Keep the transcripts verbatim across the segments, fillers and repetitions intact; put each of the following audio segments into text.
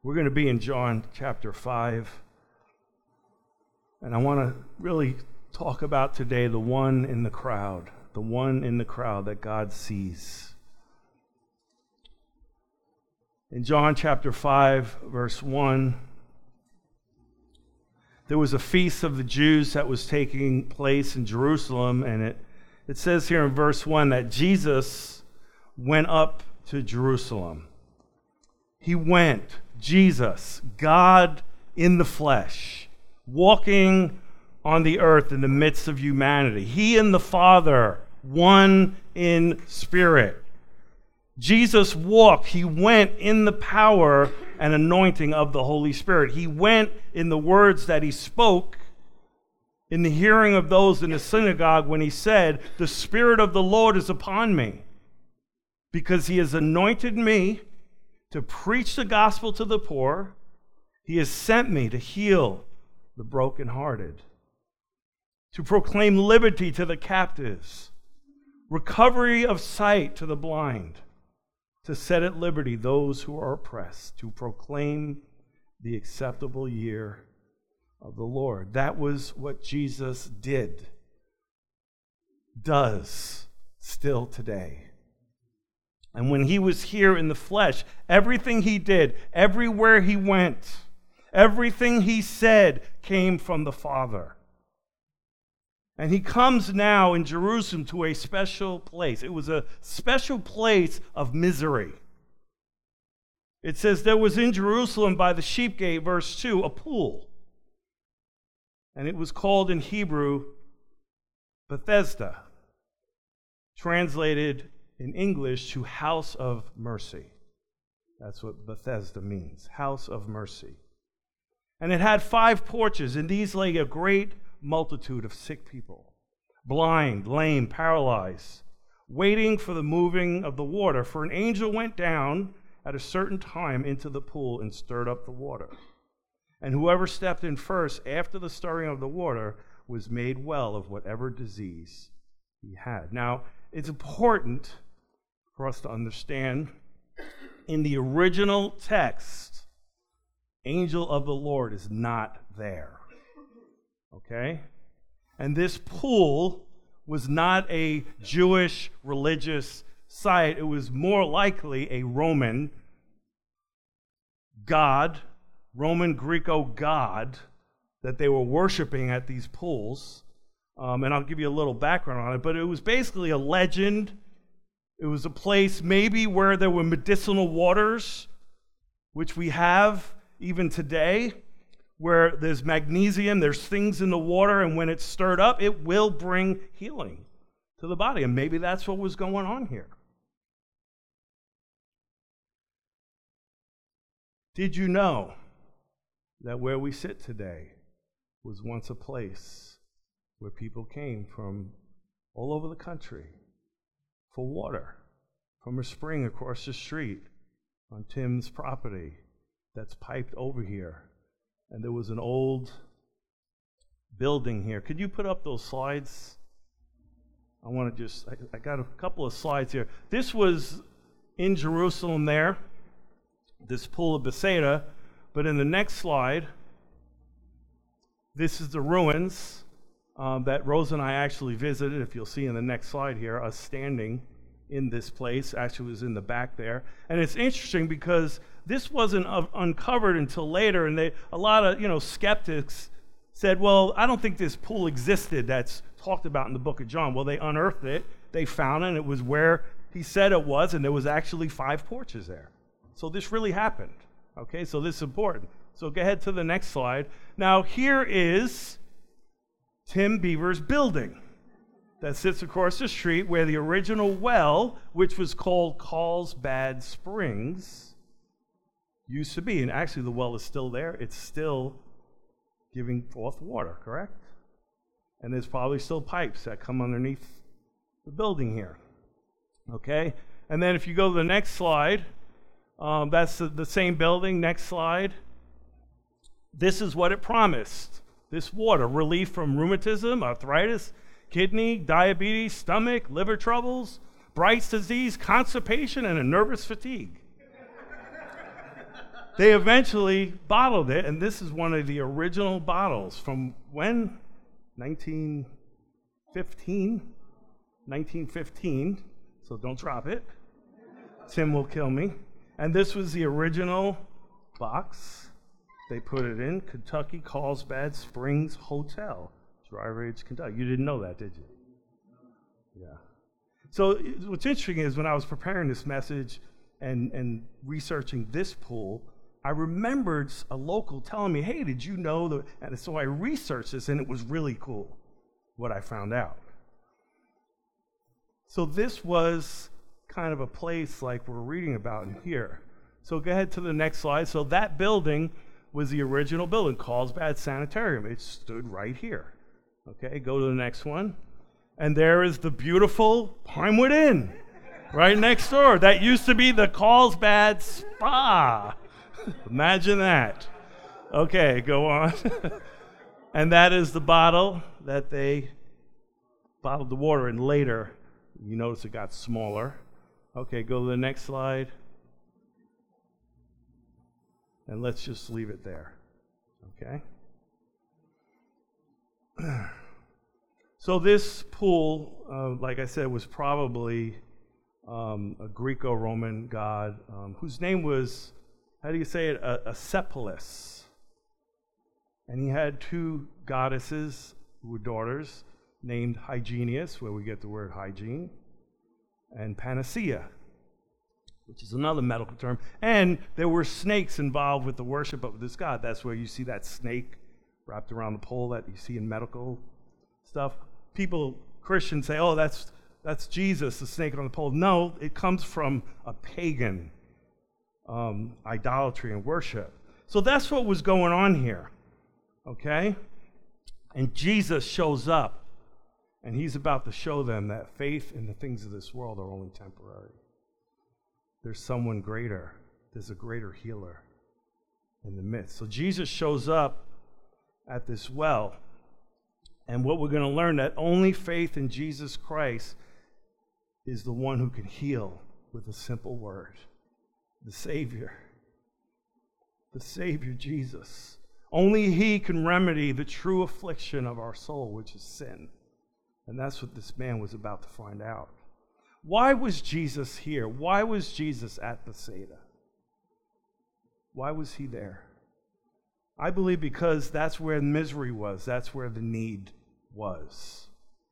We're going to be in John chapter five. And I want to really talk about today the one in the crowd, the one in the crowd that God sees. In John chapter five, verse one, there was a feast of the Jews that was taking place in Jerusalem, and it, it says here in verse one that Jesus went up to Jerusalem. He went, Jesus, God in the flesh, walking on the earth in the midst of humanity. He and the Father, one in spirit. Jesus walked, he went in the power and anointing of the Holy Spirit. He went in the words that he spoke in the hearing of those in the synagogue when he said, "The Spirit of the Lord is upon me, because he has anointed me to preach the gospel to the poor. He has sent me to heal the brokenhearted, to proclaim liberty to the captives, recovery of sight to the blind, to set at liberty those who are oppressed, to proclaim the acceptable year of the Lord." That was what Jesus did, does still today. And when he was here in the flesh, everything he did, everywhere he went, everything he said came from the Father. And he comes now in Jerusalem to a special place. It was a special place of misery. It says there was in Jerusalem by the sheep gate, verse two, a pool. And it was called in Hebrew Bethesda, translated in English to house of mercy. That's what Bethesda means, house of mercy. And it had five porches, and these lay a great multitude of sick people, blind, lame, paralyzed, waiting for the moving of the water. For an angel went down at a certain time into the pool and stirred up the water. And whoever stepped in first after the stirring of the water was made well of whatever disease he had. Now, it's important for us to understand, in the original text, angel of the Lord is not there. Okay? And this pool was not a Jewish religious site. It was more likely a Roman god, Roman Greco god, that they were worshiping at these pools. Um, and I'll give you a little background on it, but it was basically a legend. It was a place maybe where there were medicinal waters, which we have even today, where there's magnesium, there's things in the water, and when it's stirred up, it will bring healing to the body. And maybe that's what was going on here. Did you know that where we sit today was once a place where people came from all over the country for water from a spring across the street on Tim's property that's piped over here? And there was an old building here. Could you put up those slides? I want to just, I, I got a couple of slides here. This was in Jerusalem there, this pool of Bethesda. But in the next slide, this is the ruins um, that Rose and I actually visited. If you'll see in the next slide here, us standing in this place. Actually, it was in the back there. And it's interesting because this wasn't uh, uncovered until later, and they, a lot of you know skeptics said, well, I don't think this pool existed that's talked about in the book of John. Well, they unearthed it, they found it, and it was where he said it was, and there was actually five porches there. So this really happened. Okay, so this is important. So go ahead to the next slide. Now, here is Tim Beaver's building that sits across the street where the original well, which was called Carlsbad Springs, used to be. And actually, the well is still there. It's still giving forth water, correct? And there's probably still pipes that come underneath the building here. Okay? And then if you go to the next slide, um, that's the, the same building. Next slide. This is what it promised. This water, relief from rheumatism, arthritis, kidney, diabetes, stomach, liver troubles, Bright's disease, constipation, and a nervous fatigue. They eventually bottled it, and this is one of the original bottles from when? nineteen fifteen? nineteen fifteen, so don't drop it. Tim will kill me. And this was the original box. They put it in Kentucky Carlsbad Springs Hotel, Dry Ridge, Kentucky. You didn't know that, did you? Yeah. So what's interesting is when I was preparing this message and, and researching this pool, I remembered a local telling me, hey, did you know that? And so I researched this, and it was really cool what I found out. So this was kind of a place like we're reading about in here. So go ahead to the next slide. So that building was the original building, Carlsbad Sanitarium. It stood right here. Okay, go to the next one. And there is the beautiful Pinewood Inn right next door. That used to be the Carlsbad Spa. Imagine that. Okay, go on. And that is the bottle that they bottled the water in later. You notice it got smaller. Okay, go to the next slide. And let's just leave it there. Okay? So this pool, uh, like I said, was probably um, a Greco-Roman god um, whose name was, how do you say it, a Acephalus. And he had two goddesses who were daughters named Hygienius, where we get the word hygiene, and Panacea, which is another medical term. And there were snakes involved with the worship of this god. That's where you see that snake wrapped around the pole that you see in medical stuff. People, Christians say, oh, that's that's Jesus, the snake on the pole. No, it comes from a pagan um, idolatry and worship. So that's what was going on here, okay? And Jesus shows up, and he's about to show them that faith in the things of this world are only temporary. There's someone greater. There's a greater healer in the midst. So Jesus shows up at this well. And what we're going to learn, that only faith in Jesus Christ is the one who can heal with a simple word. The Savior. The Savior, Jesus. Only he can remedy the true affliction of our soul, which is sin. And that's what this man was about to find out. Why was Jesus here? Why was Jesus at Bethsaida? Why was he there? I believe because that's where misery was. That's where the need was.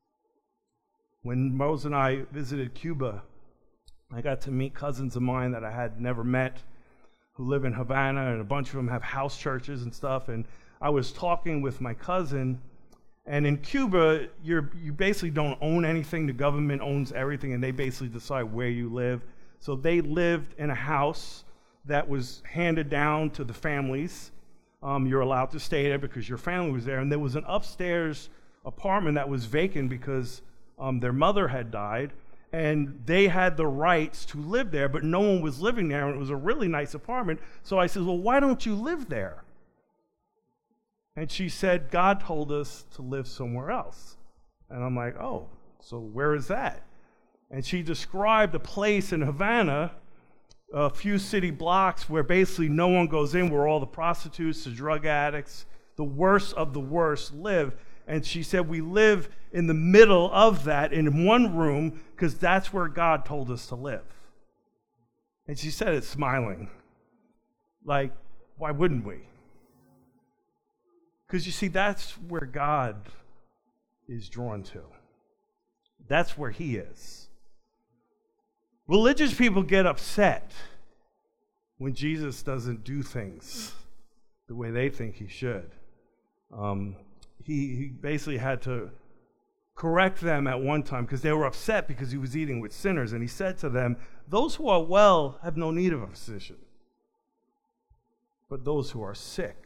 When Mose and I visited Cuba, I got to meet cousins of mine that I had never met who live in Havana, and a bunch of them have house churches and stuff. And I was talking with my cousin, and in Cuba, you're, you basically don't own anything. The government owns everything, and they basically decide where you live. So they lived in a house that was handed down to the families. Um, you're allowed to stay there because your family was there. And there was an upstairs apartment that was vacant because um, their mother had died. And they had the rights to live there, but no one was living there. And it was a really nice apartment. So I said, well, why don't you live there? And she said, God told us to live somewhere else. And I'm like, oh, so where is that? And she described a place in Havana, a few city blocks where basically no one goes in, where all the prostitutes, the drug addicts, the worst of the worst live. And she said, we live in the middle of that in one room because that's where God told us to live. And she said it smiling. Like, why wouldn't we? Because you see, that's where God is drawn to. That's where he is. Religious people get upset when Jesus doesn't do things the way they think he should. Um, he, he basically had to correct them at one time because they were upset because he was eating with sinners. And he said to them, those who are well have no need of a physician, but those who are sick.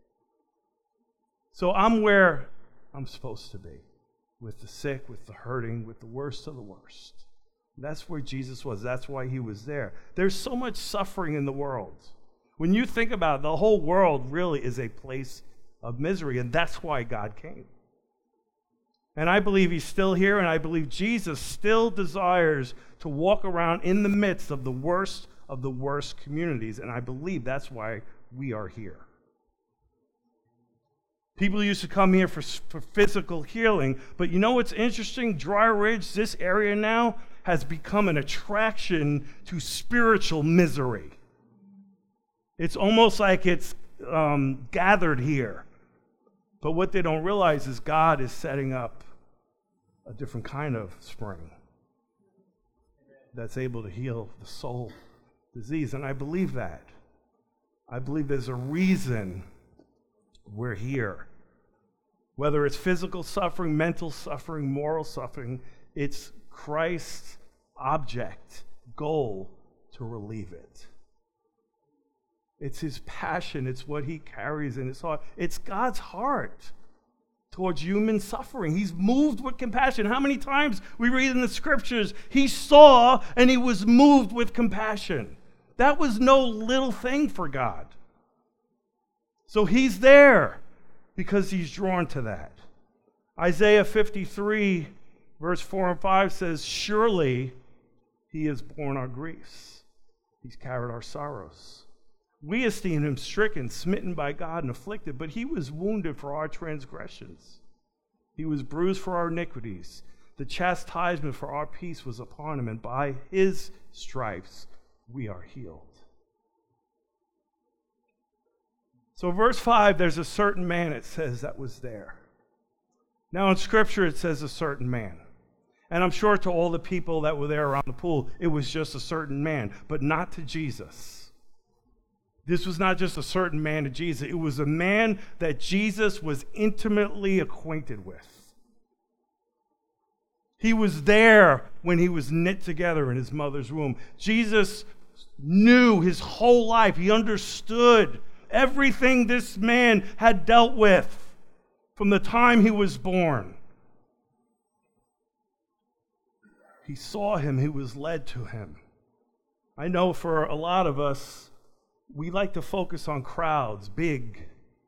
So I'm where I'm supposed to be, with the sick, with the hurting, with the worst of the worst. That's where Jesus was. That's why he was there. There's so much suffering in the world. When you think about it, the whole world really is a place of misery, and that's why God came. And I believe he's still here, and I believe Jesus still desires to walk around in the midst of the worst of the worst communities, and I believe that's why we are here. People used to come here for, for physical healing, but you know what's interesting? Dry Ridge, this area now, has become an attraction to spiritual misery. It's almost like it's um, gathered here. But what they don't realize is God is setting up a different kind of spring that's able to heal the soul disease. And I believe that. I believe there's a reason we're here. Whether it's physical suffering, mental suffering, moral suffering, it's Christ's object, goal, to relieve it. It's his passion. It's what he carries in his heart. It's God's heart towards human suffering. He's moved with compassion. How many times we read in the scriptures, he saw and he was moved with compassion. That was no little thing for God. So he's there because he's drawn to that. Isaiah fifty-three, verse four and five says, surely he has borne our griefs. He's carried our sorrows. We esteem him stricken, smitten by God, and afflicted, but he was wounded for our transgressions. He was bruised for our iniquities. The chastisement for our peace was upon him, and by his stripes we are healed. So verse five, there's a certain man, it says, that was there. Now in Scripture it says a certain man. And I'm sure to all the people that were there around the pool, it was just a certain man, but not to Jesus. This was not just a certain man to Jesus. It was a man that Jesus was intimately acquainted with. He was there when he was knit together in his mother's womb. Jesus knew his whole life. He understood everything this man had dealt with from the time he was born. He saw him. He was led to him. I know for a lot of us, we like to focus on crowds, big.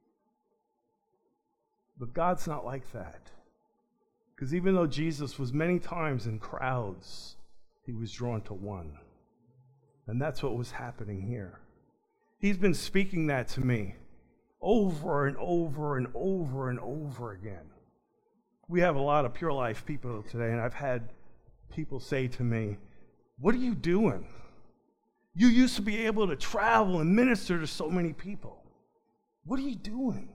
But God's not like that. Because even though Jesus was many times in crowds, he was drawn to one. And that's what was happening here. He's been speaking that to me over and over and over and over again. We have a lot of Pure Life people today, and I've had people say to me, what are you doing? You used to be able to travel and minister to so many people. What are you doing?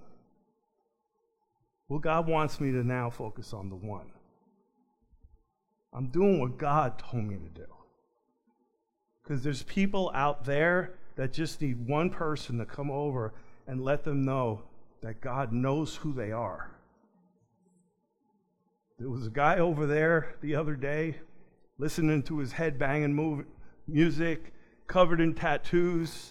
Well, God wants me to now focus on the one. I'm doing what God told me to do. Because there's people out there that just need one person to come over and let them know that God knows who they are. There was a guy over there the other day listening to his head banging move, music, covered in tattoos.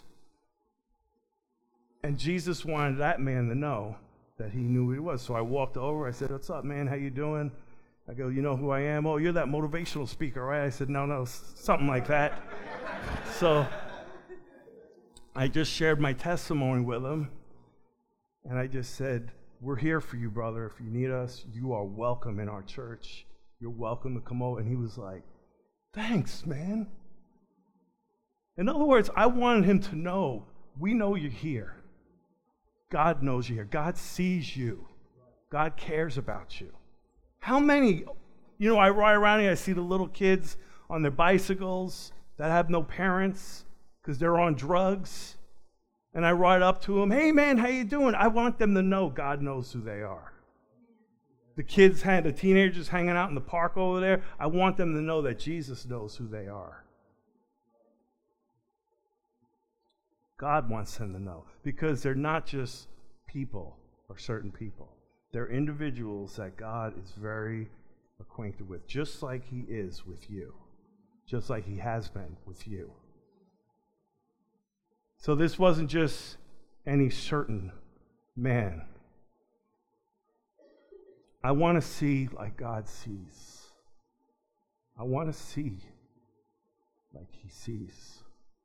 And Jesus wanted that man to know that he knew who he was. So I walked over. I said, what's up, man? How you doing? I go, you know who I am? Oh, you're that motivational speaker, right? I said, no, no, something like that. So I just shared my testimony with him. And I just said, we're here for you, brother. If you need us, you are welcome in our church. You're welcome to come over. And he was like, thanks, man. In other words, I wanted him to know, we know you're here. God knows you're here. God sees you. God cares about you. How many, you know, I ride around here, I see the little kids on their bicycles that have no parents because they're on drugs. And I ride up to them, hey man, how you doing? I want them to know God knows who they are. The kids, the teenagers hanging out in the park over there, I want them to know that Jesus knows who they are. God wants them to know, because they're not just people or certain people. They're individuals that God is very acquainted with, just like he is with you, just like he has been with you. So this wasn't just any certain man. I want to see like God sees. I want to see like he sees.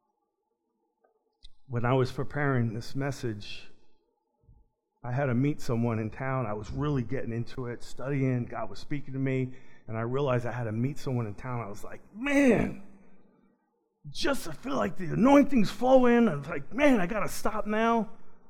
When I was preparing this message, I had to meet someone in town. I was really getting into it, studying. God was speaking to me, and I realized I had to meet someone in town. I was like, man, just I feel like the anointing's flowing. I was like, man, I got to stop now.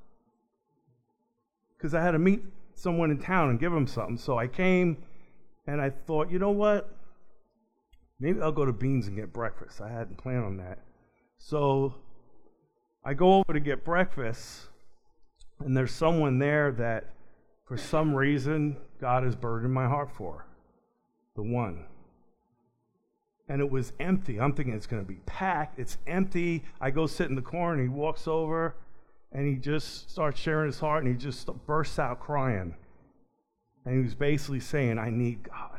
Because I had to meet someone in town and give him something. So I came and I thought, you know what? Maybe I'll go to Beans and get breakfast. I hadn't planned on that. So I go over to get breakfast, and there's someone there that for some reason God has burdened my heart for. The one. And it was empty. I'm thinking it's going to be packed. It's empty. I go sit in the corner, and he walks over, and he just starts sharing his heart, and he just bursts out crying. And he was basically saying, I need God.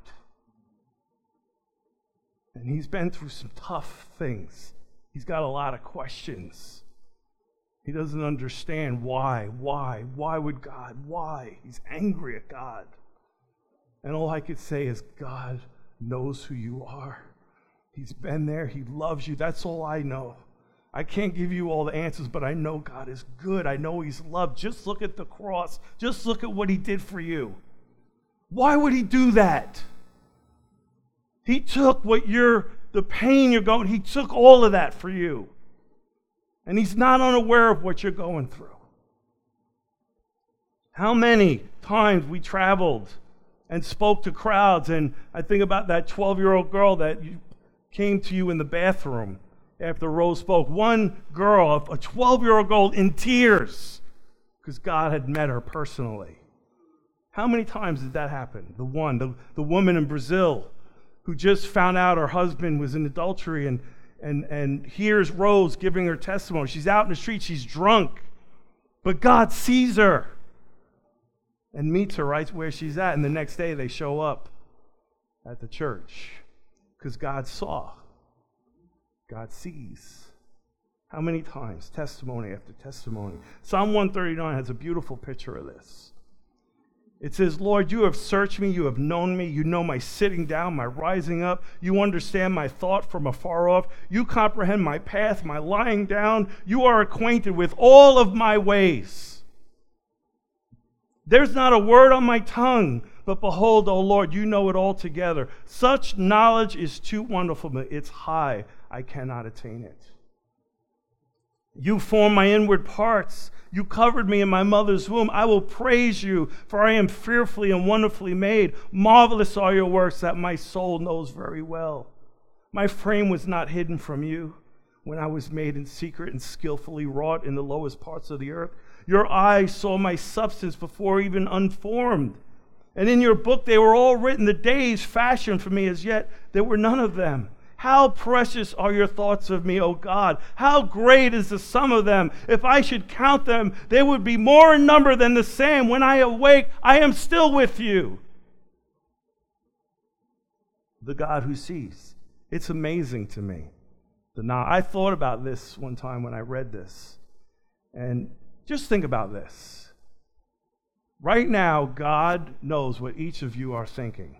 And he's been through some tough things. He's got a lot of questions. He doesn't understand why, why, why would God, why? He's angry at God. And all I could say is, God knows who you are. He's been there. He loves you. That's all I know. I can't give you all the answers, but I know God is good. I know he's loved. Just look at the cross. Just look at what he did for you. Why would he do that? He took what you're, the pain you're going, he took all of that for you. And he's not unaware of what you're going through. How many times we traveled and spoke to crowds, and I think about that twelve-year-old girl that came to you in the bathroom after Rose spoke. One girl, a twelve-year-old girl in tears because God had met her personally. How many times did that happen? The one, the, the woman in Brazil who just found out her husband was in adultery and, and, and hears Rose giving her testimony. She's out in the street, she's drunk, but God sees her and meets her right where she's at. And the next day they show up at the church because God saw. God sees. How many times? Testimony after testimony. Psalm one thirty-nine has a beautiful picture of this. It says, Lord, you have searched me, you have known me, you know my sitting down, my rising up, you understand my thought from afar off, you comprehend my path, my lying down, you are acquainted with all of my ways. There's not a word on my tongue, but behold, O Lord, you know it all together. Such knowledge is too wonderful for me. It's high, I cannot attain it. You formed my inward parts. You covered me in my mother's womb. I will praise you, for I am fearfully and wonderfully made. Marvelous are your works that my soul knows very well. My frame was not hidden from you when I was made in secret and skillfully wrought in the lowest parts of the earth. Your eyes saw my substance before even unformed. And in your book they were all written, the days fashioned for me, as yet there were none of them. How precious are your thoughts of me, O God. How great is the sum of them. If I should count them, they would be more in number than the sand. When I awake, I am still with you. The God who sees. It's amazing to me. The now I thought about this one time when I read this. And just think about this. Right now, God knows what each of you are thinking.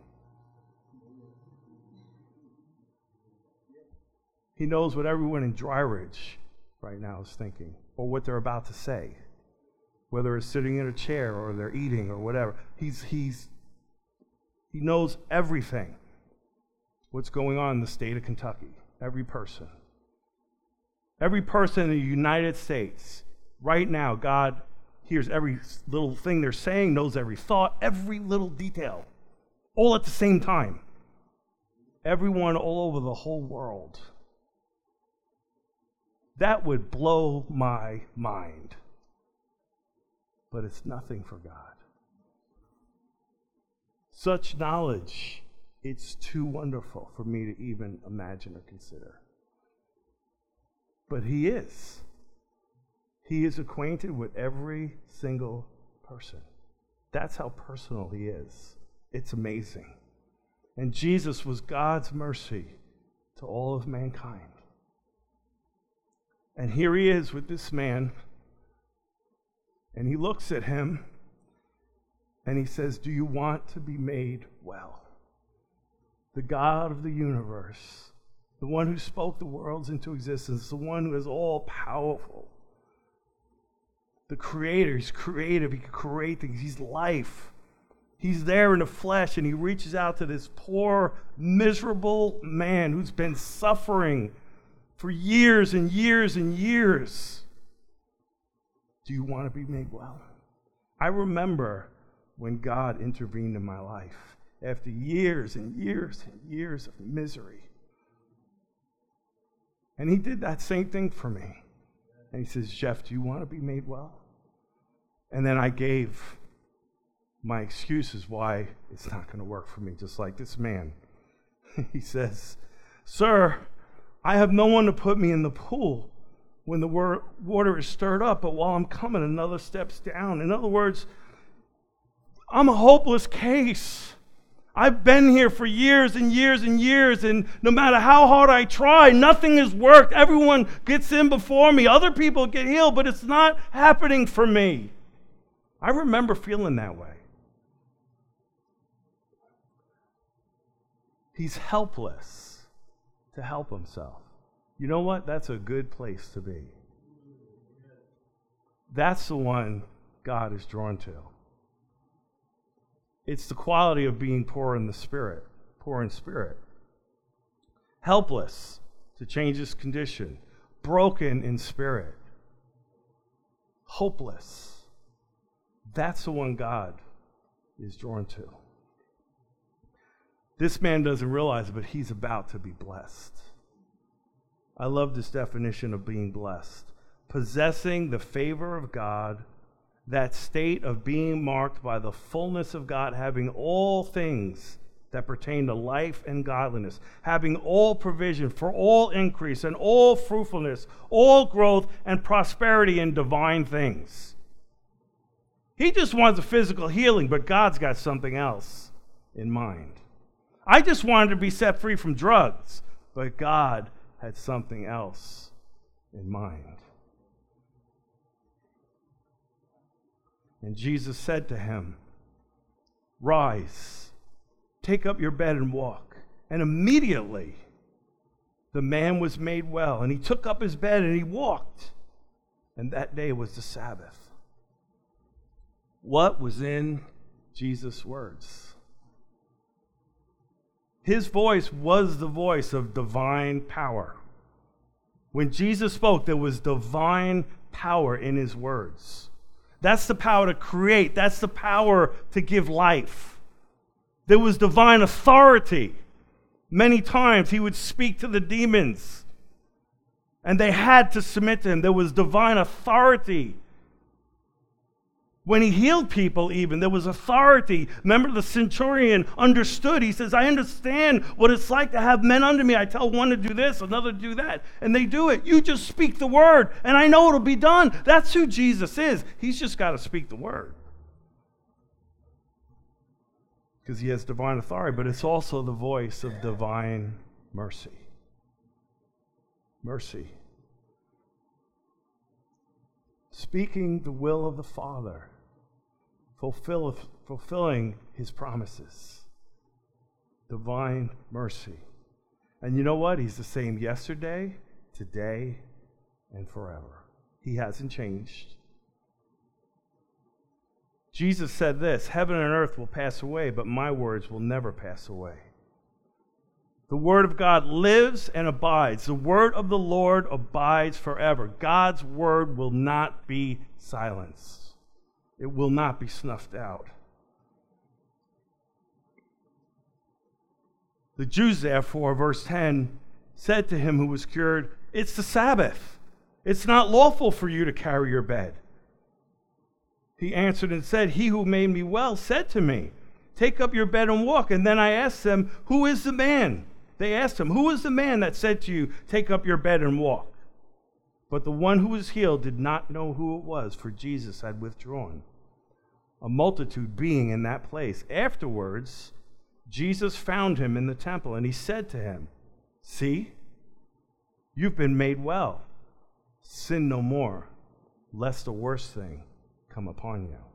He knows what everyone in Dry Ridge right now is thinking, or what they're about to say, whether it's sitting in a chair or they're eating or whatever. He's, he's, he knows everything, what's going on in the state of Kentucky, every person. Every person in the United States, right now, God hears every little thing they're saying, knows every thought, every little detail, all at the same time. Everyone all over the whole world. That would blow my mind. But it's nothing for God. Such knowledge, it's too wonderful for me to even imagine or consider. But he is. He is acquainted with every single person. That's how personal he is. It's amazing. And Jesus was God's mercy to all of mankind. And here he is with this man, and he looks at him, and he says, do you want to be made well? The God of the universe, the one who spoke the worlds into existence, the one who is all-powerful, the creator, he's creative, he can create things, he's life. He's there in the flesh, and he reaches out to this poor, miserable man who's been suffering for years and years and years. Do you want to be made well? I remember when God intervened in my life after years and years and years of misery. And he did that same thing for me. And he says, Jeff, do you want to be made well? And then I gave my excuses why it's not going to work for me, just like this man. He says, sir, I have no one to put me in the pool when the water is stirred up, but while I'm coming, another steps down. In other words, I'm a hopeless case. I've been here for years and years and years, and no matter how hard I try, nothing has worked. Everyone gets in before me. Other people get healed, but it's not happening for me. I remember feeling that way. He's helpless to help himself. You know what? That's a good place to be. That's the one God is drawn to. It's the quality of being poor in the spirit, poor in spirit. Helpless to change his condition, broken in spirit, hopeless. That's the one God is drawn to. This man doesn't realize it, but he's about to be blessed. I love this definition of being blessed. Possessing the favor of God, that state of being marked by the fullness of God, having all things that pertain to life and godliness, having all provision for all increase and all fruitfulness, all growth and prosperity in divine things. He just wants a physical healing, but God's got something else in mind. I just wanted to be set free from drugs, but God had something else in mind. And Jesus said to him, rise, take up your bed and walk. And immediately the man was made well, and he took up his bed and he walked. And that day was the Sabbath. What was in Jesus' words? His voice was the voice of divine power. When Jesus spoke, there was divine power in his words. That's the power to create. That's the power to give life. There was divine authority. Many times he would speak to the demons, and they had to submit to him. There was divine authority. When he healed people even, there was authority. Remember, the centurion understood. He says, I understand what it's like to have men under me. I tell one to do this, another to do that, and they do it. You just speak the word, and I know it'll be done. That's who Jesus is. He's just got to speak the word, because he has divine authority, but it's also the voice of divine mercy. Mercy. Speaking the will of the Father, fulfill, fulfilling his promises. Divine mercy. And you know what? He's the same yesterday, today, and forever. He hasn't changed. Jesus said this, heaven and earth will pass away, but my words will never pass away. The word of God lives and abides. The word of the Lord abides forever. God's word will not be silenced. It will not be snuffed out. The Jews, therefore, verse ten, said to him who was cured, it's the Sabbath. It's not lawful for you to carry your bed. He answered and said, he who made me well said to me, take up your bed and walk. And then I asked them, who is the man? They asked him, who is the man that said to you, take up your bed and walk? But the one who was healed did not know who it was, for Jesus had withdrawn, a multitude being in that place. Afterwards, Jesus found him in the temple, and he said to him, see, you've been made well. Sin no more, lest a worse thing come upon you.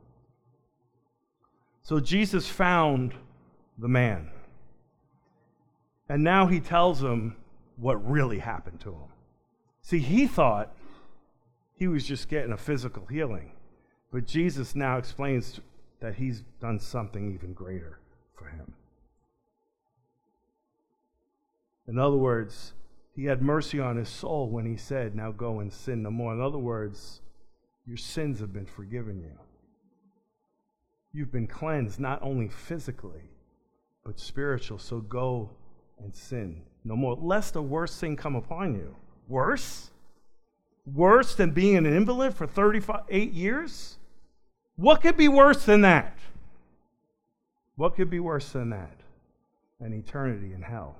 So Jesus found the man. And now he tells him what really happened to him. See, he thought he was just getting a physical healing. But Jesus now explains that he's done something even greater for him. In other words, he had mercy on his soul when he said, now go and sin no more. In other words, your sins have been forgiven you. You've been cleansed not only physically, but spiritual. So go and sin no more, lest the worst thing come upon you. Worse? Worse than being an invalid for thirty-eight years? What could be worse than that? What could be worse than that? An eternity in hell.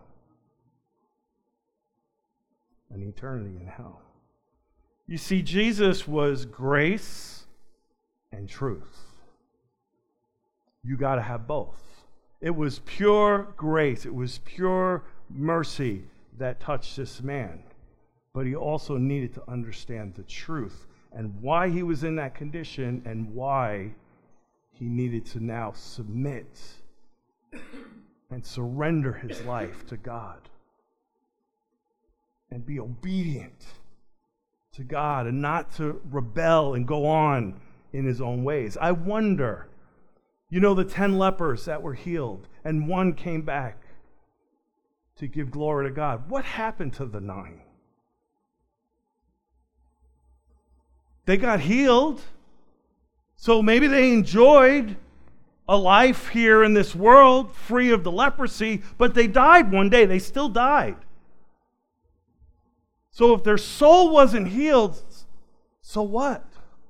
An eternity in hell. You see, Jesus was grace and truth. You got to have both. It was pure grace. It was pure mercy that touched this man. But he also needed to understand the truth and why he was in that condition and why he needed to now submit and surrender his life to God and be obedient to God and not to rebel and go on in his own ways. I wonder, you know, the ten lepers that were healed and one came back to give glory to God. What happened to the nine? They got healed, so maybe they enjoyed a life here in this world free of the leprosy, but they died one day. They still died. So if their soul wasn't healed, so what?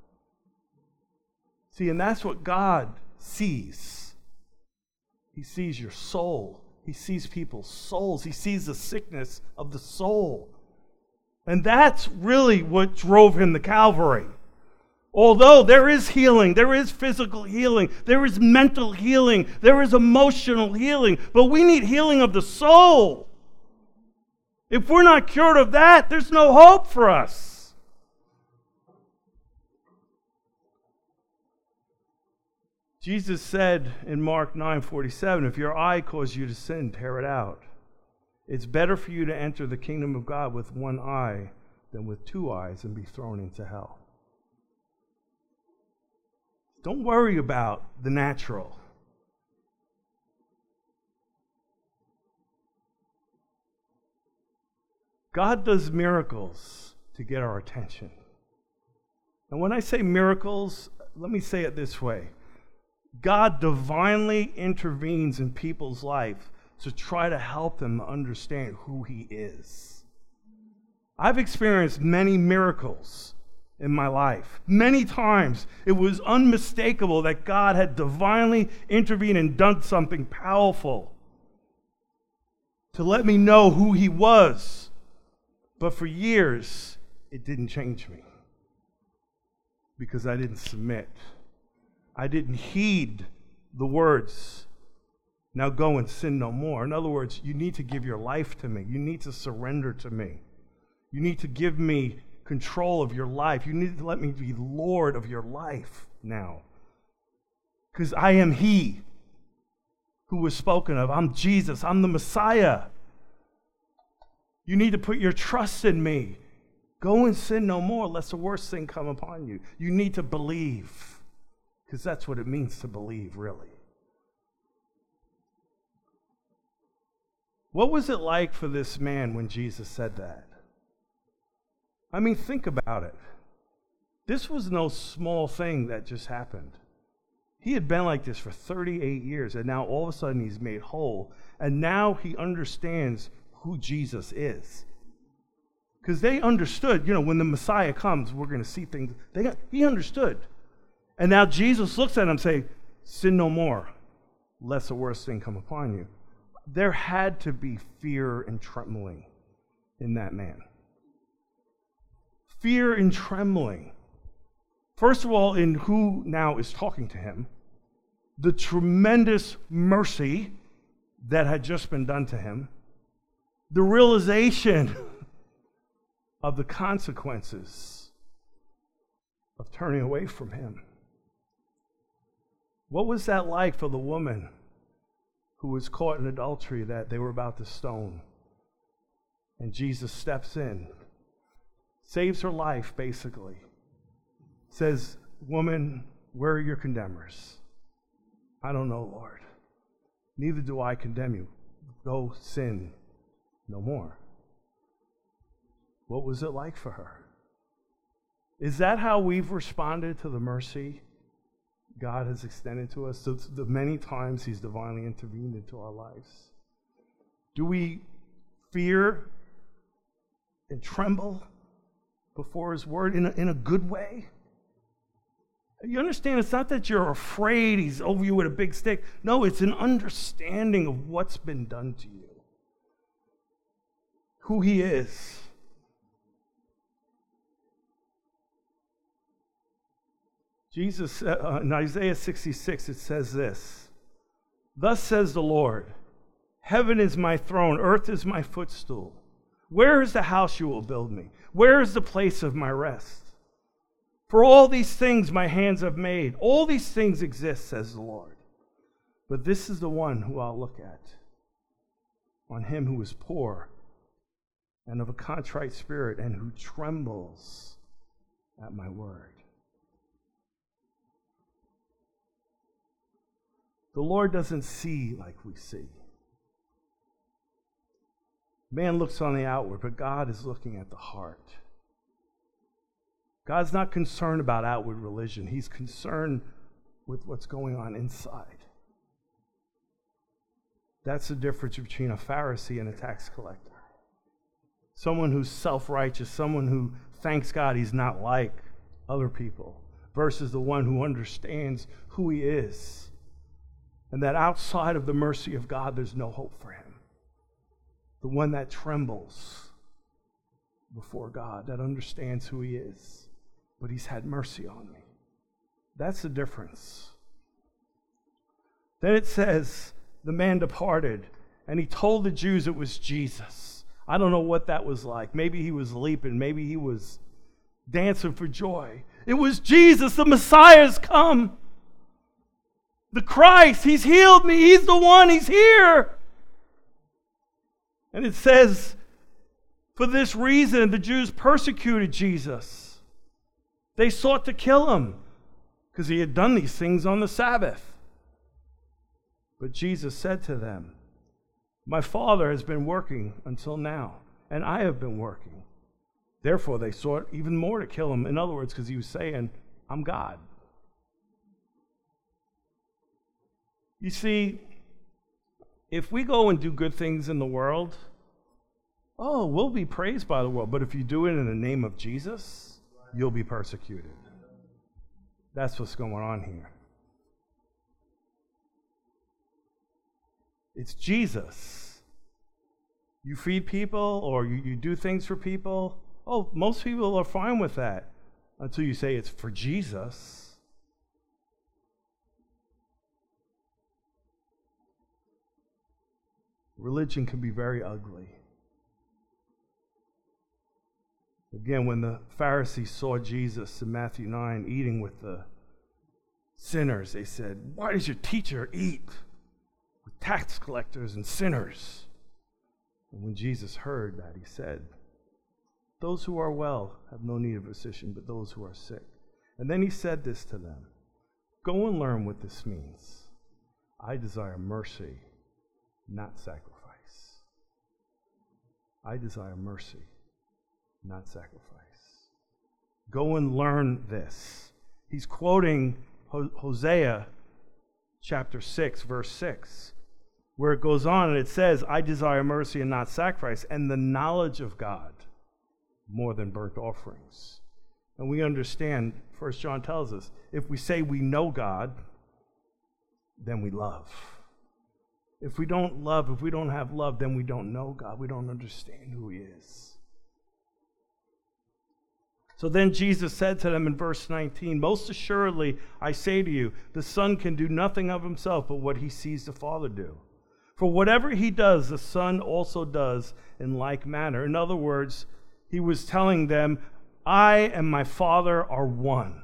See, and that's what God sees. He sees your soul. He sees people's souls. He sees the sickness of the soul. And that's really what drove him to Calvary. Although there is healing, there is physical healing, there is mental healing, there is emotional healing, but we need healing of the soul. If we're not cured of that, there's no hope for us. Jesus said in Mark nine forty-seven, if your eye causes you to sin, tear it out. It's better for you to enter the kingdom of God with one eye than with two eyes and be thrown into hell. Don't worry about the natural. God does miracles to get our attention. And when I say miracles, let me say it this way. God divinely intervenes in people's life to try to help them understand who He is. I've experienced many miracles in my life. Many times it was unmistakable that God had divinely intervened and done something powerful to let me know who He was. But for years, it didn't change me because I didn't submit. I didn't heed the words, now go and sin no more. In other words, you need to give your life to me. You need to surrender to me. You need to give me control of your life. You need to let me be Lord of your life now. Because I am He who was spoken of. I'm Jesus. I'm the Messiah. You need to put your trust in me. Go and sin no more, lest the worst thing come upon you. You need to believe, because that's what it means to believe, really. What was it like for this man when Jesus said that? I mean, think about it. This was no small thing that just happened. He had been like this for thirty-eight years, and now all of a sudden he's made whole, and now he understands who Jesus is. Because they understood, you know, when the Messiah comes, we're going to see things. They, he understood. And now Jesus looks at him and says, sin no more, lest the worst thing come upon you. There had to be fear and trembling in that man. Fear and trembling. First of all, in who now is talking to him, the tremendous mercy that had just been done to him, the realization of the consequences of turning away from Him. What was that like for the woman who was caught in adultery that they were about to stone? And Jesus steps in, saves her life, basically. Says, woman, where are your condemners? I don't know, Lord. Neither do I condemn you. Go sin no more. What was it like for her? Is that how we've responded to the mercy God has extended to us? So the many times He's divinely intervened into our lives. Do we fear and tremble before His word in a, in a good way? You understand, it's not that you're afraid He's over you with a big stick. No, it's an understanding of what's been done to you, who He is. Jesus, uh, in Isaiah sixty-six, it says this, "Thus says the Lord, heaven is my throne, earth is my footstool. Where is the house you will build me? Where is the place of my rest? For all these things my hands have made. All these things exist, says the Lord. But this is the one who I'll look at, on him who is poor and of a contrite spirit and who trembles at my word." The Lord doesn't see like we see. Man looks on the outward, but God is looking at the heart. God's not concerned about outward religion. He's concerned with what's going on inside. That's the difference between a Pharisee and a tax collector. Someone who's self-righteous, someone who thanks God he's not like other people, versus the one who understands who he is, and that outside of the mercy of God, there's no hope for him. The one that trembles before God, that understands who he is, but he's had mercy on me. That's the difference. Then it says, the man departed, and he told the Jews it was Jesus. I don't know what that was like. Maybe he was leaping. Maybe he was dancing for joy. It was Jesus, the Messiah's come. The Christ, he's healed me. He's the one, he's here. And it says, for this reason, the Jews persecuted Jesus. They sought to kill him because he had done these things on the Sabbath. But Jesus said to them, my Father has been working until now, and I have been working. Therefore, they sought even more to kill him. In other words, because he was saying, I'm God. You see, if we go and do good things in the world, oh, we'll be praised by the world. But if you do it in the name of Jesus, you'll be persecuted. That's what's going on here. It's Jesus. You feed people or you, you do things for people. Oh, most people are fine with that until you say it's for Jesus. Religion can be very ugly. Again, when the Pharisees saw Jesus in Matthew nine eating with the sinners, they said, why does your teacher eat with tax collectors and sinners? And when Jesus heard that, he said, those who are well have no need of a physician, but those who are sick. And then he said this to them, go and learn what this means. I desire mercy, not sacrifice. I desire mercy, not sacrifice. Go and learn this. He's quoting Hosea chapter six, verse six, where it goes on and it says, I desire mercy and not sacrifice, and the knowledge of God more than burnt offerings. And we understand, First John tells us, if we say we know God, then we love. If we don't love, if we don't have love, then we don't know God. We don't understand who he is. So then Jesus said to them in verse nineteen, most assuredly I say to you, the Son can do nothing of himself but what he sees the Father do. For whatever he does, the Son also does in like manner. In other words, he was telling them, I and my Father are one.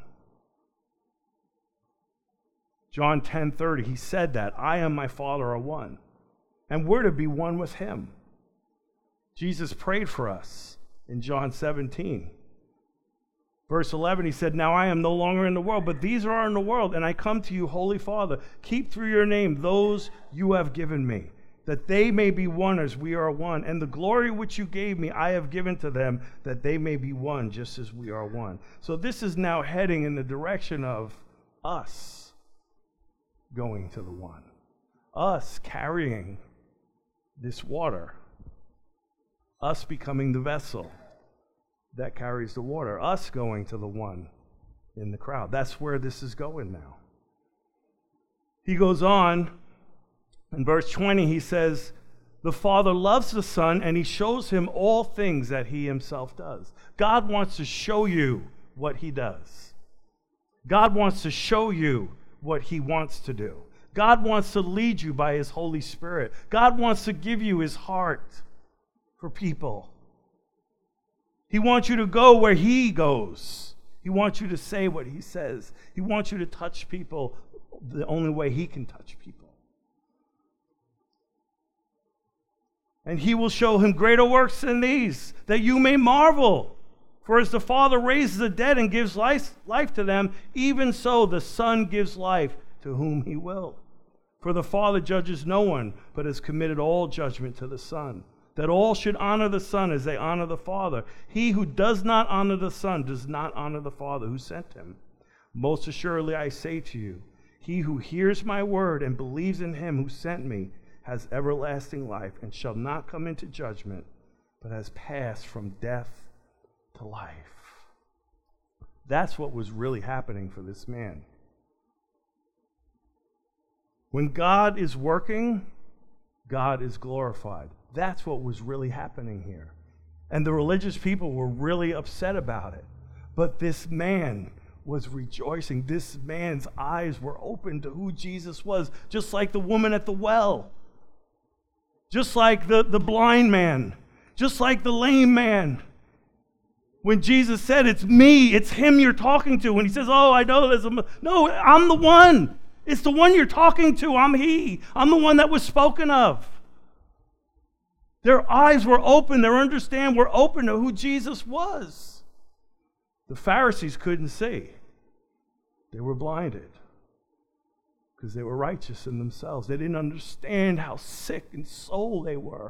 John ten thirty, he said that. I and my Father are one. And we're to be one with him. Jesus prayed for us in John seventeen. Verse eleven, he said, now I am no longer in the world, but these are in the world, and I come to you, Holy Father. Keep through your name those you have given me, that they may be one as we are one. And the glory which you gave me, I have given to them, that they may be one just as we are one. So this is now heading in the direction of us going to the one. Us carrying this water. Us becoming the vessel that carries the water. Us going to the one in the crowd. That's where this is going now. He goes on, in verse twenty, he says, the Father loves the Son, and he shows him all things that he himself does. God wants to show you what he does. God wants to show you what he wants to do. God wants to lead you by his Holy Spirit. God wants to give you his heart for people. He wants you to go where he goes. He wants you to say what he says. He wants you to touch people the only way he can touch people. And he will show him greater works than these, that you may marvel. For as the Father raises the dead and gives life, life to them, even so the Son gives life to whom he will. For the Father judges no one, but has committed all judgment to the Son, that all should honor the Son as they honor the Father. He who does not honor the Son does not honor the Father who sent him. Most assuredly I say to you, he who hears my word and believes in him who sent me has everlasting life and shall not come into judgment, but has passed from death to life. That's what was really happening for this man. When God is working, God is glorified. That's what was really happening here. And the religious people were really upset about it. But this man was rejoicing. This man's eyes were open to who Jesus was, just like the woman at the well. Just like the, the blind man, just like the lame man. When Jesus said, it's me, it's him you're talking to. When he says, oh, I know there's a... No, I'm the one. It's the one you're talking to. I'm he. I'm the one that was spoken of. Their eyes were open. Their understanding were open to who Jesus was. The Pharisees couldn't see. They were blinded. Because they were righteous in themselves. They didn't understand how sick in soul they were.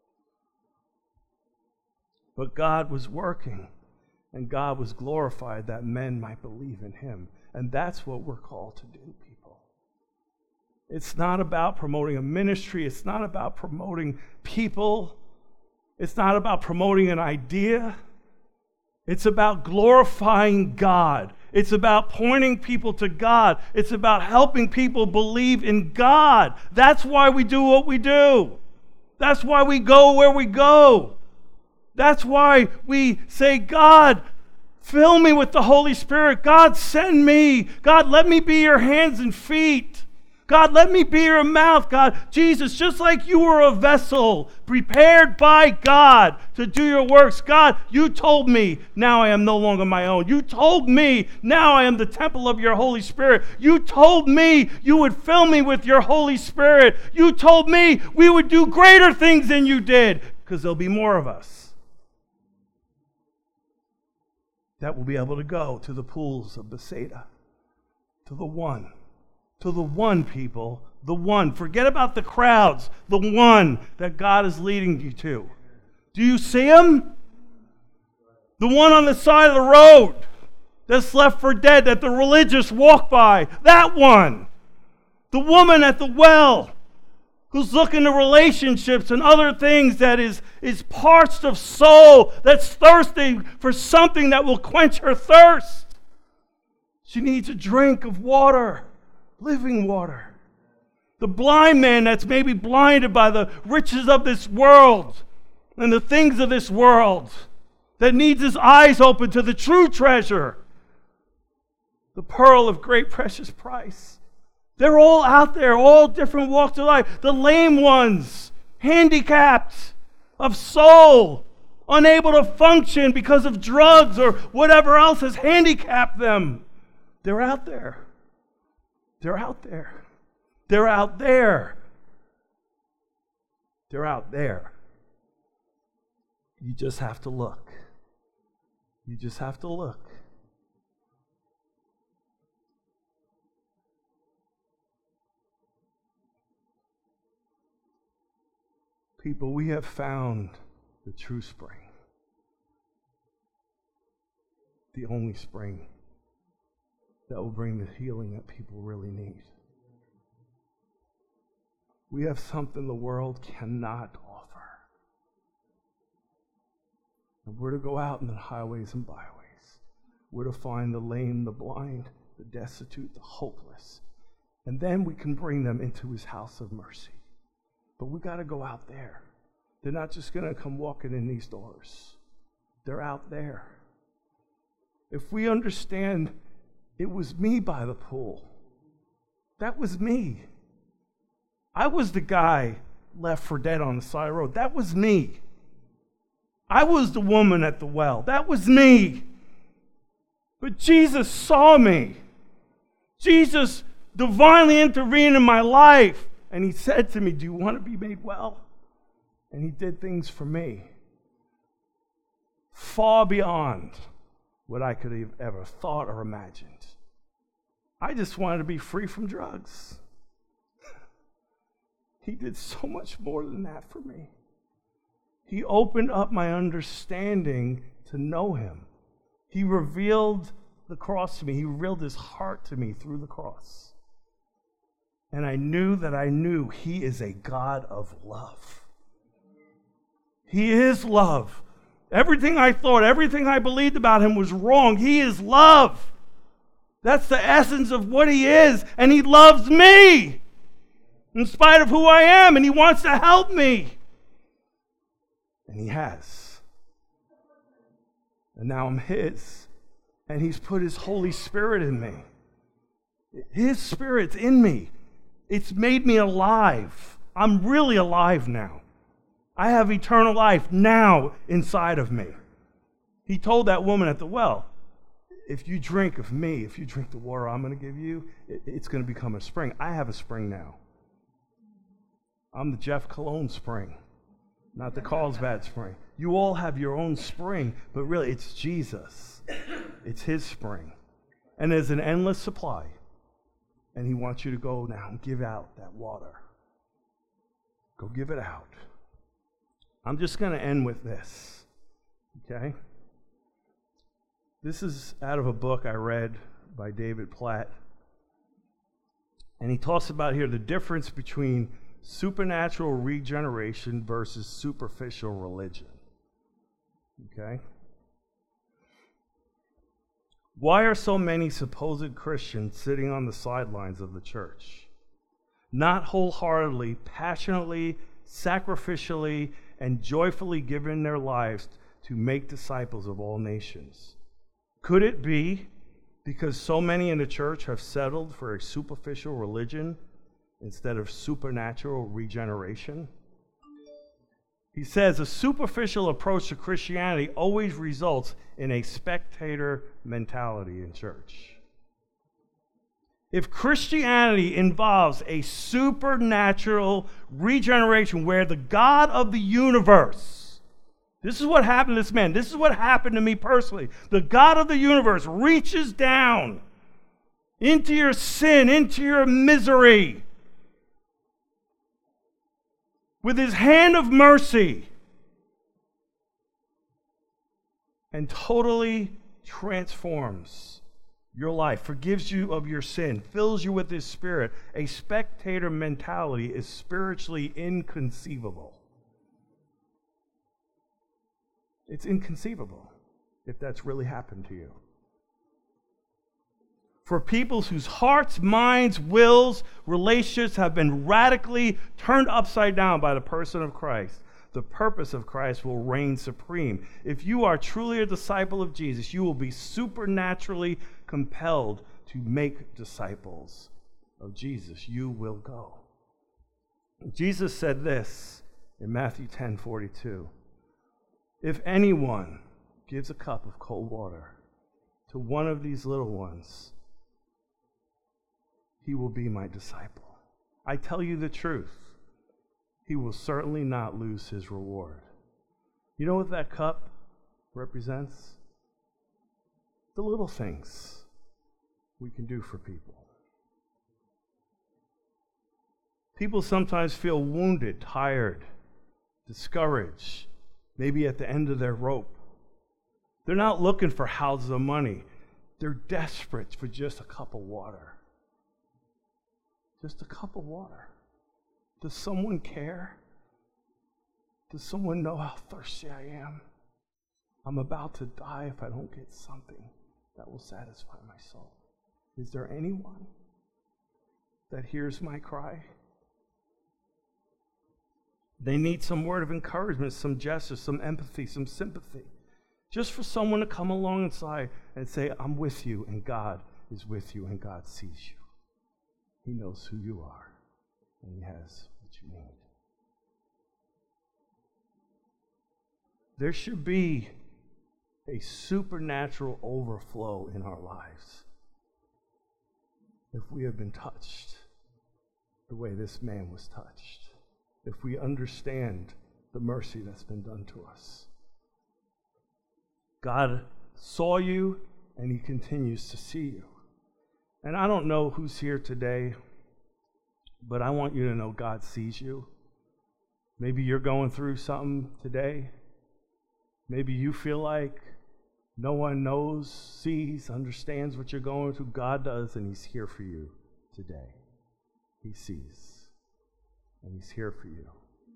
But God was working, and God was glorified that men might believe in him. And that's what we're called to do, people. It's not about promoting a ministry. It's not about promoting people. It's not about promoting an idea. It's about glorifying God. It's about pointing people to God. It's about helping people believe in God. That's why we do what we do. That's why we go where we go. That's why we say, God, fill me with the Holy Spirit. God, send me. God, let me be your hands and feet. God, let me be your mouth. God, Jesus, just like you were a vessel prepared by God to do your works. God, you told me now I am no longer my own. You told me now I am the temple of your Holy Spirit. You told me you would fill me with your Holy Spirit. You told me we would do greater things than you did, because there'll be more of us that will be able to go to the pools of Bethsaida, to the one. To the one, people, the one. Forget about the crowds, the one that God is leading you to. Do you see him? The one on the side of the road that's left for dead that the religious walk by. That one. The woman at the well who's looking to relationships and other things that is, is parched of soul, that's thirsty for something that will quench her thirst. She needs a drink of water. Living water. The blind man that's maybe blinded by the riches of this world and the things of this world, that needs his eyes open to the true treasure, the pearl of great precious price. They're all out there, all different walks of life. The lame ones, handicapped of soul, unable to function because of drugs or whatever else has handicapped them. They're out there. They're out there. They're out there. They're out there. You just have to look. You just have to look. People, we have found the true spring. The only spring that will bring the healing that people really need. We have something the world cannot offer. And we're to go out in the highways and byways. We're to find the lame, the blind, the destitute, the hopeless. And then we can bring them into his house of mercy. But we got to go out there. They're not just going to come walking in these doors. They're out there. If we understand it was me by the pool, that was me. I was the guy left for dead on the side of the road. That was me. I was the woman at the well. That was me. But Jesus saw me. Jesus divinely intervened in my life. And he said to me, do you want to be made well? And he did things for me far beyond what I could have ever thought or imagined. I just wanted to be free from drugs. He did so much more than that for me. He opened up my understanding to know him. He revealed the cross to me. He revealed his heart to me through the cross. And I knew that I knew he is a God of love. He is love. Everything I thought, everything I believed about him was wrong. He is love. That's the essence of what he is. And he loves me in spite of who I am. And he wants to help me. And he has. And now I'm his. And he's put his Holy Spirit in me. His Spirit's in me. It's made me alive. I'm really alive now. I have eternal life now inside of me. He told that woman at the well, if you drink of me, if you drink the water I'm going to give you, it's going to become a spring. I have a spring now. I'm the Jeff Cologne spring, not the Carlsbad spring. You all have your own spring, but really it's Jesus. It's his spring. And there's an endless supply. And he wants you to go now and give out that water. Go give it out. I'm just going to end with this, okay? This is out of a book I read by David Platt. And he talks about here the difference between supernatural regeneration versus superficial religion, okay? Why are so many supposed Christians sitting on the sidelines of the church, not wholeheartedly, passionately, sacrificially, and joyfully giving their lives to make disciples of all nations? Could it be because so many in the church have settled for a superficial religion instead of supernatural regeneration? He says a superficial approach to Christianity always results in a spectator mentality in church. If Christianity involves a supernatural regeneration where the God of the universe, this is what happened to this man, this is what happened to me personally, the God of the universe reaches down into your sin, into your misery, with his hand of mercy, and totally transforms your life, forgives you of your sin, fills you with his Spirit. A spectator mentality is spiritually inconceivable. It's inconceivable if that's really happened to you. For people whose hearts, minds, wills, relationships have been radically turned upside down by the person of Christ, the purpose of Christ will reign supreme. If you are truly a disciple of Jesus, you will be supernaturally compelled to make disciples of Jesus. You will go. Jesus said this in Matthew ten forty-two. If anyone gives a cup of cold water to one of these little ones, he will be my disciple. I tell you the truth, he will certainly not lose his reward. You know what that cup represents? The little things we can do for people. People sometimes feel wounded, tired, discouraged, maybe at the end of their rope. They're not looking for houses of money. They're desperate for just a cup of water. Just a cup of water. Does someone care? Does someone know how thirsty I am? I'm about to die if I don't get something that will satisfy my soul. Is there anyone that hears my cry? They need some word of encouragement, some gesture, some empathy, some sympathy. Just for someone to come alongside and say, I'm with you, and God is with you, and God sees you. He knows who you are, and He has what you need. There should be a supernatural overflow in our lives if we have been touched the way this man was touched, if we understand the mercy that's been done to us. God saw you, and He continues to see you. And I don't know who's here today, but I want you to know God sees you. Maybe you're going through something today. Maybe you feel like no one knows, sees, understands what you're going through. God does, and He's here for you today. He sees, and He's here for you.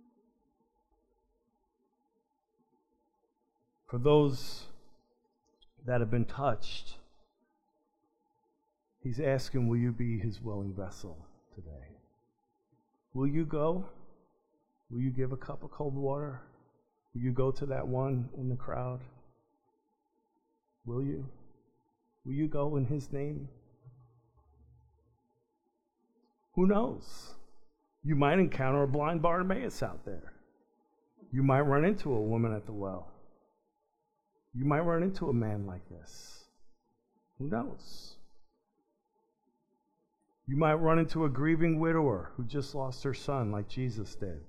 For those that have been touched, He's asking, will you be His willing vessel today? Will you go? Will you give a cup of cold water? Will you go to that one in the crowd? Will you? Will you go in His name? Who knows? You might encounter a blind Bartimaeus out there. You might run into a woman at the well. You might run into a man like this. Who knows? You might run into a grieving widower who just lost her son like Jesus did.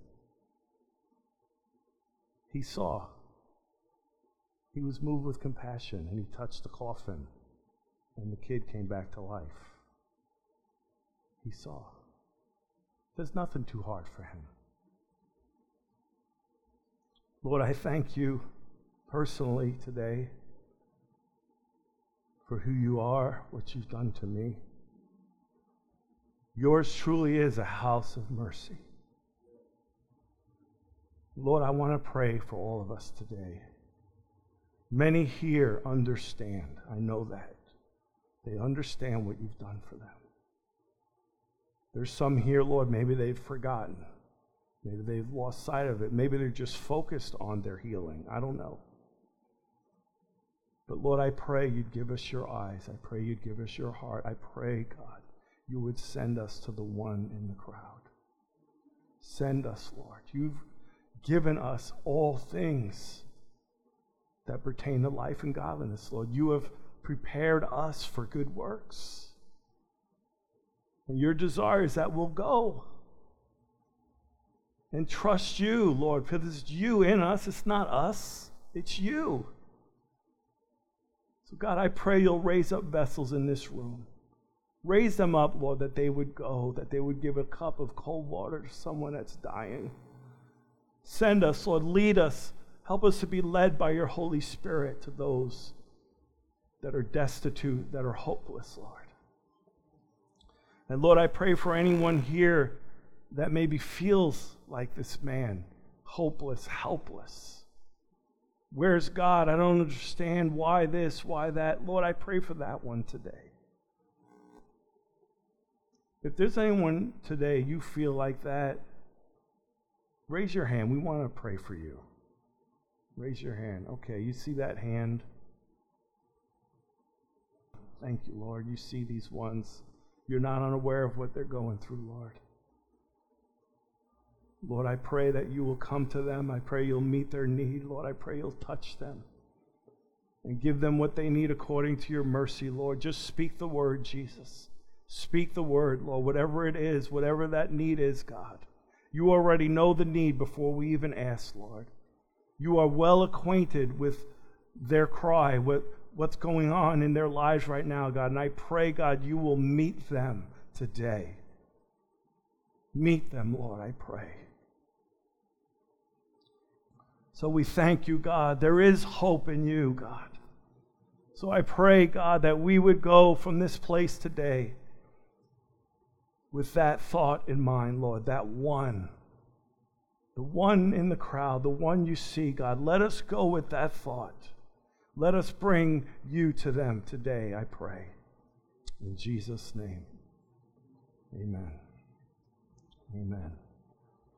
He saw. He was moved with compassion, and He touched the coffin, and the kid came back to life. He saw. There's nothing too hard for Him. Lord, I thank You personally today for who You are, what You've done to me. Yours truly is a house of mercy. Lord, I want to pray for all of us today. Many here understand. I know that. They understand what You've done for them. There's some here, Lord, maybe they've forgotten. Maybe they've lost sight of it. Maybe they're just focused on their healing. I don't know. But Lord, I pray You'd give us Your eyes. I pray You'd give us Your heart. I pray, God, You would send us to the one in the crowd. Send us, Lord. You've given us all things that pertain to life and godliness, Lord. You have prepared us for good works. And Your desire is that we'll go and trust You, Lord, because it's You in us. It's not us. It's You. So, God, I pray You'll raise up vessels in this room. Raise them up, Lord, that they would go, that they would give a cup of cold water to someone that's dying. Send us, Lord. Lead us. Help us to be led by Your Holy Spirit to those that are destitute, that are hopeless, Lord. And Lord, I pray for anyone here that maybe feels like this man, hopeless, helpless. Where's God? I don't understand why this, why that. Lord, I pray for that one today. If there's anyone today you feel like that, raise your hand. We want to pray for you. Raise your hand. Okay, you see that hand? Thank You, Lord. You see these ones. You're not unaware of what they're going through, Lord. Lord, I pray that You will come to them. I pray You'll meet their need. Lord, I pray You'll touch them and give them what they need according to Your mercy, Lord. Just speak the word, Jesus. Speak the word, Lord, whatever it is, whatever that need is, God. You already know the need before we even ask, Lord. You are well acquainted with their cry, with what's going on in their lives right now, God. And I pray, God, You will meet them today. Meet them, Lord, I pray. So we thank you, God. There is hope in you, God. So I pray, God, that we would go from this place today with that thought in mind, Lord, that one, the one in the crowd, the one you see, God. Let us go with that thought. Let us bring you to them today, I pray. In Jesus' name, amen. Amen.